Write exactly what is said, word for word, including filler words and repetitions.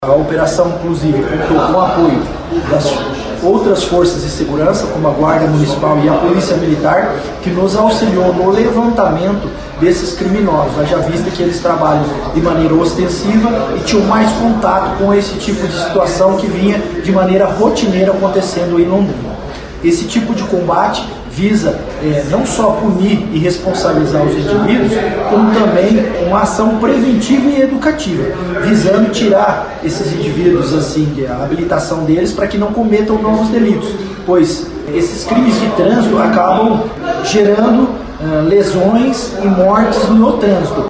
A operação, inclusive, contou com o apoio das outras forças de segurança, como a Guarda Municipal e a Polícia Militar, que nos auxiliou no levantamento desses criminosos, haja vista que eles trabalham de maneira ostensiva e tinham mais contato com esse tipo de situação que vinha de maneira rotineira acontecendo em Londrina. Esse tipo de combate visa é, não só punir e responsabilizar os indivíduos, como também uma ação preventiva e educativa, visando tirar esses indivíduos assim, a habilitação deles para que não cometam novos delitos, pois esses crimes de trânsito acabam gerando uh, lesões e mortes no trânsito.